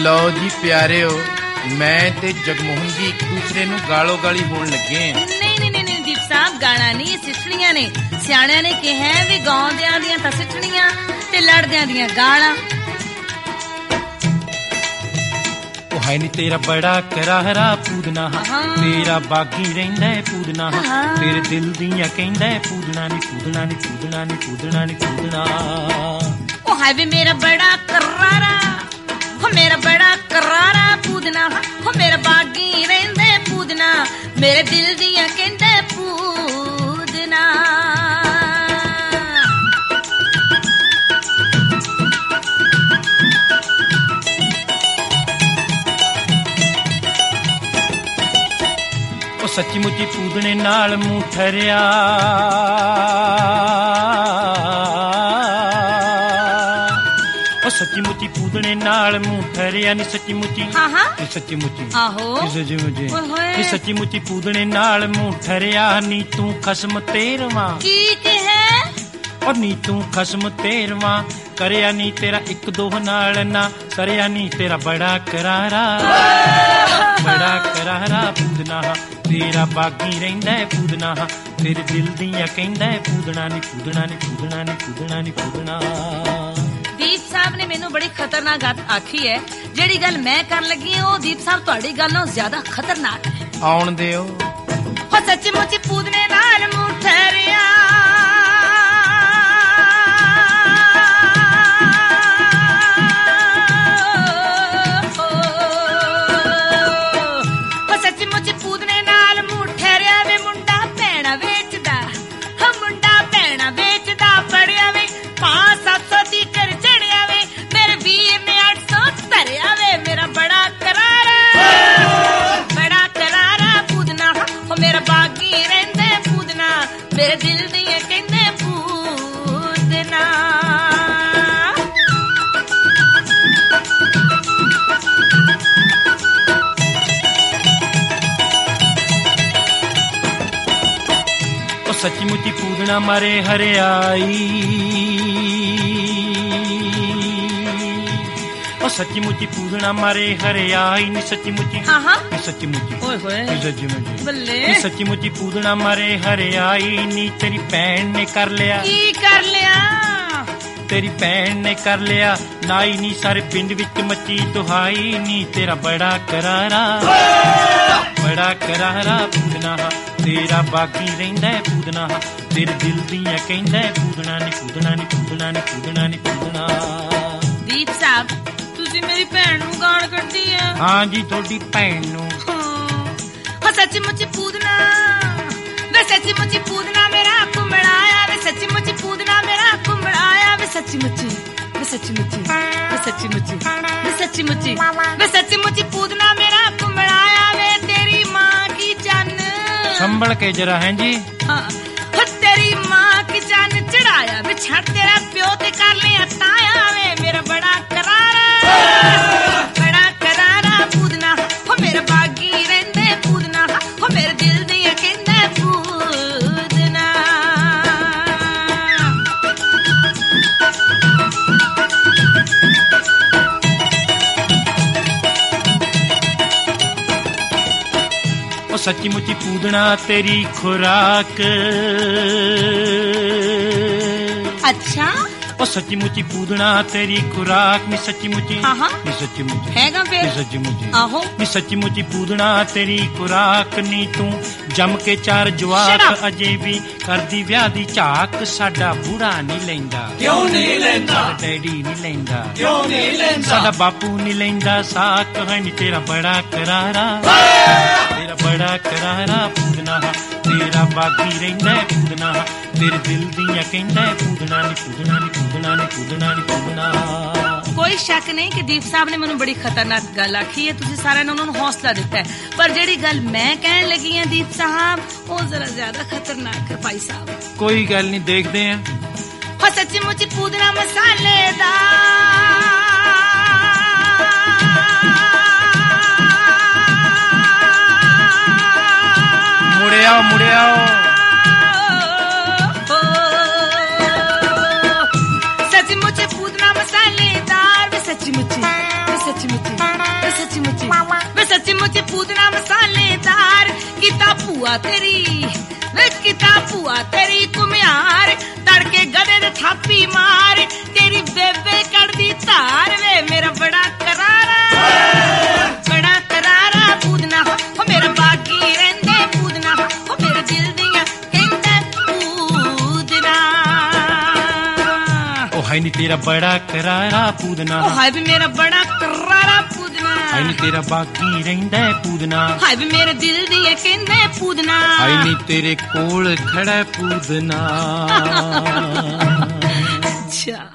ਲਓ ਜੀ ਪਿਆਰਿਓ, ਮੈਂ ਤੇ ਜਗਮੋਹਨ ਜੀ ਇੱਕ ਦੂਸਰੇ ਨੂੰ ਗਾਲੋ ਗਾਲੀ ਹੋਣ ਲੱਗੇ ਆ। ਨਹੀਂ ਦੀਪ ਸਾਹਿਬ, ਗਾਣਾ ਨਹੀਂ, ਇਹ ਸਿੱਠਣੀਆਂ ਨੇ। ਸਿਆਣਿਆਂ ਨੇ ਕਿਹਾ ਵੀ ਗਾਉਂਦਿਆਂ ਦੀਆਂ ਤਾਂ ਸਿੱਠਣੀਆਂ ਤੇ ਲੜਦਿਆਂ ਦੀਆਂ ਗਾਲਾਂ। ਹੈ ਨੀ ਤੇਰਾ ਬੜਾ ਕਰਾਰਾ ਪੂਦਨਾ, ਤੇਰਾ ਬਾਗੀ ਰਹਿੰਦਾ ਪੂਦਨਾ, ਤੇਰੇ ਦਿਲ ਦੀਆਂ ਕਹਿੰਦਾ ਪੂਦਨਾ ਨੀ ਪੂਦਨਾ ਨੀ ਪੂਦਨਾ ਨੀ ਪੂਦਨਾ ਨੀ ਪੂਦਨਾ। ਉਹ ਹੈ ਵੀ ਮੇਰਾ ਬੜਾ ਕਰਾਰਾ, ਹੋ ਮੇਰਾ ਬੜਾ ਕਰਾਰਾ ਪੂਦਨਾ, ਹੋ ਮੇਰਾ ਬਾਗੀ ਰਹਿੰਦਾ ਪੂਦਨਾ, ਮੇਰੇ ਦਿਲ ਦੀਆਂ ਕਹਿੰਦਾ ਪੂਦਨਾ। ਸੱਚੀ ਮੁੱਚੀ ਪੂਦਣੇ ਨਾਲ ਮੂੰਹ ਠਰਿਆ, ਉਹ ਸੱਚੀ ਮੁੱਚੀ ਪੂਦਣੇ ਨਾਲ ਮੂੰਹ ਠਰਿਆ ਨੀ ਸੱਚੀ ਮੁੱਚੀ, ਨੀ ਸੱਚੀ ਮੁੱਚੀ, ਆਹੋ ਨੀ ਸੱਚੀ ਮੁੱਚੀ ਪੂਦਣੇ ਨਾਲ ਮੂੰਹ ਠਰਿਆ। ਨੀ ਤੂੰ ਖਸਮ ਤੇਰਵਾਂ, ਕੀ ਕਹੇ? ਔਰ ਨੀ ਤੂੰ ਖਸਮ ਤੇਰਵਾਂ, ਕਰਿਆ ਨੀ ਤੇਰਾ ਇੱਕ ਦੋ ਨਾਲ ਨਾ ਸਰਿਆ ਨੀ ਤੇਰਾ ਬੜਾ ਕਰਾਰਾ, ਬੜਾ ਕਰਾਰਾ ਪੂਦਨਾ, ਤੇਰਾ ਬਾਗੀ ਰਹਿੰਦਾ ਪੂਦਨਾ, ਤੇਰੇ ਦਿਲ ਦੀਆਂ ਕਹਿੰਦਾ ਪੂਦਨਾ ਨੀ ਪੂਦਨਾ ਨੀ ਪੂਦਨਾ ਨੀ ਪੂਦਨਾ ਨੀ ਪੂਦਨਾ। ਦੀਪ ਸਾਹਿਬ ਨੇ ਮੈਨੂੰ ਬੜੀ ਖਤਰਨਾਕ ਗੱਲ ਆਖੀ ਹੈ। ਜਿਹੜੀ ਗੱਲ ਮੈਂ ਕਰਨ ਲੱਗੀ ਹਾਂ ਉਹ ਦੀਪ ਸਾਹਿਬ ਤੁਹਾਡੀ ਗੱਲ ਨਾਲੋਂ ਜ਼ਿਆਦਾ ਖਤਰਨਾਕ ਹੈ। ਆਉਣ ਦਿਓ। ਹੋ ਸੱਚੀ ਮੁੱਚੀ ਪੂਦਨੇ ਨਾਲ ਮੂੰਹ ਠਰਿਆ, ਮੇਰੇ ਦਿਲ ਦੀਆਂ ਕਹਿੰਦੇ ਪੂਦਨਾ। ਉਹ ਸੱਚੀ ਮੁੱਚੀ ਪੂਦਨਾ ਮਾਰੇ ਹਰਿਆਈ, ਉਹ ਸੱਚੀ ਮੁੱਚੀ ਪੂਦਨਾ ਮਾਰੇ ਹਰਿਆਈ ਨੀ ਸੱਚੀ ਮੁੱਚੀ, ਨੀ ਸੱਚੀ ਮੁੱਚੀ, ਓਏ ਹੋਏ ਨੀ ਸੱਚੀ ਮੁੱਚੀ, ਬੱਲੇ ਨੀ ਸੱਚੀ ਮੁੱਚੀ ਪੂਦਨਾ ਮਾਰੇ ਹਰਿਆਈ ਨੀ ਤੇਰੀ ਭੈਣ ਨੇ ਕਰ ਲਿਆ। ਕੀ ਕਰ ਲਿਆ? ਤੇਰੀ ਭੈਣ ਨੇ ਕਰ ਲਿਆ ਨਾਈ ਨੀ ਸਾਰੇ ਪਿੰਡ ਵਿੱਚ ਮੱਚੀ ਦੁਹਾਈ ਨੀ ਤੇਰਾ ਬੜਾ ਕਰਾਰਾ, ਬੜਾ ਕਰਾਰਾ ਪੂਦਨਾ, ਤੇਰਾ ਬਾਗੀ ਰਹਿੰਦਾ ਪੂਦਨਾ, ਤੇਰੇ ਦਿਲ ਦੀਆਂ ਕਹਿੰਦਾ ਪੂਦਨਾ ਨੀ ਪੂਦਨਾ ਨੀ ਪੂਦਨਾ ਨੀ ਪੂਦਨਾ ਨੀ ਪੂਦਨਾ। ਦੀਪ ਸਾਹਿਬ ਤੁਸੀਂ ਮੇਰੀ ਭੈਣ ਨੂੰ ਗਾਲ ਕੱਢੀ ਆ? ਹਾਂ ਜੀ, ਤੁਹਾਡੀ ਭੈਣ ਨੂੰ। ਹੋ ਸੱਚੀ ਮੁੱਚੀ ਪੂਦਨਾ, ਵੇ ਸੱਚੀ ਮੁੱਚੀ ਪੂਦਨਾ ਮੇਰਾ ਘੁੰਮੜਾਇਆ, ਵੇ ਸੱਚੀ ਮੁੱਚੀ ਪੂਦਨਾ ਮੇਰਾ ਘੁੰਮੜਾਇਆ, ਵੇ ਸੱਚੀ ਮੁੱਚੀ, ਵੇ ਸੱਚੀ ਮੁੱਚੀ, ਵੇ ਸੱਚੀ ਮੁੱਚੀ, ਵੇ ਸੱਚੀ ਮੁੱਚੀ, ਵੇ ਸੱਚੀ ਮੁੱਚੀ ਪੂਦਨਾ ਮੇਰਾ ਘੁੰਮੜਾਇਆ, ਵੇ ਤੇਰੀ ਮਾਂ ਕੀ ਚੰਨ। ਸੰਭਲ ਕੇ ਜਰਾ। ਹੈ ਜੀ। ਹਾਂ ਤੇਰੀ ਮਾਂ ਕੀ ਚੰਨ ਚੜਾਇਆ, ਵੇ ਛੱਡ ਤੇਰਾ ਪਿਓ ਤੇ ਕਰ ਲਿਆ ਤਾਇਆ, ਵੇ ਮੇਰਾ ਬੜਾ ਕਰਾਰਾ, ਬੜਾ ਕਰਾਰਾ ਪੂਦਨਾ, ਹੋ ਮੇਰਾ ਬਾਗੀ ਰਹਿੰਦੇ ਪੂਦਨਾ, ਹੋ ਮੇਰੇ ਦਿਲ ਦੀਆਂ ਕਹਿੰਦੇ ਪੂਦਨਾ। ਉਹ ਸੱਚੀ ਮੁੱਚੀ ਪੂਦਨਾ ਤੇਰੀ ਖੁਰਾਕ, ਅੱਛਾ ਉਹ ਸੱਚੀ ਮੁੱਚੀ ਪੂਦਨਾ ਤੇਰੀ ਖੁਰਾਕ ਨੀ ਸੱਚੀ ਮੁੱਚੀ, ਨੀ ਸੱਚੀ ਮੁੱਚੀ, ਹੈਗਾ ਨੀ ਫਿਰ ਸੱਚੀ ਮੁੱਚੀ, ਆਹੋ ਨੀ ਸੱਚੀ ਮੁੱਚੀ ਪੂਦਨਾ ਤੇਰੀ ਖੁਰਾਕ ਨੀ ਤੂੰ ਜੰਮ ਕੇ ਚਾਰ ਜਵਾਕ ਅਜੇ ਵੀ ਕਰਦੀ ਵਿਆਹ ਦੀ ਝਾਕ। ਸਾਡਾ ਬੁੜਾ ਨਹੀਂ ਲੈਂਦਾ, ਕਿਉਂ ਨਹੀਂ ਲੈਂਦਾ? ਸਾਡਾ ਡੈਡੀ ਨਹੀਂ ਲੈਂਦਾ, ਕਿਉਂ ਨਹੀਂ ਲੈਂਦਾ? ਸਾਡਾ ਬਾਪੂ ਨਹੀਂ ਲੈਂਦਾ ਸਾਕ। ਹੈ ਨੀ ਤੇਰਾ ਬੜਾ ਕਰਾਰਾ, ਤੇਰਾ ਬੜਾ ਕਰਾਰਾ ਪੂਦਨਾ, ਤੇਰਾ ਬਾਗੀ ਰਹਿੰਦਾ ਪੂਦਨਾ, ਤੇਰੇ ਦਿਲ ਦੀਆਂ ਕਹਿੰਦਾ ਪੂਦਨਾ ਨੀ ਪੂਦਨਾ ਨੀ ਪੂਦਨਾ ਨੀ ਪੂਦਨਾ ਨੀ ਪੂਦਨਾ। ਕੋਈ ਸ਼ੱਕ ਨਹੀਂ ਕਿ ਦੀਪ ਸਾਹਿਬ ਨੇ ਮੈਨੂੰ ਬੜੀ ਖਤਰਨਾਕ ਗੱਲ ਆਖੀ ਹੈ। ਤੁਸੀਂ ਸਾਰਿਆਂ ਨੇ ਉਹਨਾਂ ਨੂੰ ਹੌਸਲਾ ਦਿੱਤਾ ਹੈ, ਪਰ ਜਿਹੜੀ ਗੱਲ ਮੈਂ ਕਹਿਣ ਲੱਗੀ ਹਾਂ ਦੀਪ ਸਾਹਿਬ ਉਹ ਜ਼ਰਾ ਜ਼ਿਆਦਾ ਖਤਰਨਾਕ ਹੈ ਭਾਈ ਸਾਹਿਬ। ਕੋਈ ਗੱਲ ਨਹੀਂ, ਦੇਖਦੇ ਆਂ। ਹੋ ਸੱਚੀ ਮੁੱਚੀ ਪੂਦਨਾ ਮਸਾਲੇਦਾਰ, ਮੁੜਿਆ ਮੁੜਿਆ ਸੱਚੀ ਮੁੱਚੀ ਪੂਦਨਾ ਮਸਾਲੇਦਾਰ, ਵੇ ਸੱਚੀ ਮੁੱਚੀ, ਵੇ ਸੱਚੀ ਮੁੱਚੀ, ਭੂਆ ਤੇਰੀ ਵੇ ਕਿਤਾ ਭੂਆ ਤੇਰੀ ਕੁਮਿਆਰ ਤੜਕੇ ਗਧੇ ਦੇ ਥਾਪੀ ਮਾਰ ਤੇਰੀ ਬੇਬੇ ਕੱਢਦੀ ਧਾਰ ਵੇ ਮੇਰਾ ਬੜਾ ਕਰਾਰਾ ਪੂਦਨਾ ਹੋ ਮੇਰਾ ਬਾਗੀ ਰਹਿੰਦੇ ਪੂਦਨਾ ਹੋ ਮੇਰੇ ਦਿਲ ਦੀਆਂ ਕਹਿੰਦੇ ਪੂਦਨਾ ਉਹ ਹੈ ਨੀ ਤੇਰਾ ਬੜਾ ਕਰਾਰਾ ਪੂਦਨਾ ਉਹ ਹੈ ਵੀ ਮੇਰਾ ਬੜਾ ਕਰਾਰਾ ਪੂਦਨਾ ਹੈ ਨੀ ਤੇਰਾ ਬਾਗੀ ਰਹਿੰਦਾ ਪੂਦਨਾ ਹਾਏ ਵੀ ਮੇਰੇ ਦਿਲ ਦੀਆਂ ਕਹਿੰਦੇ ਪੂਦਨਾ ਹੈ ਨੀ ਤੇਰੇ ਕੋਲ ਖੜਾ ਪੂਦਨਾ ਅੱਛਾ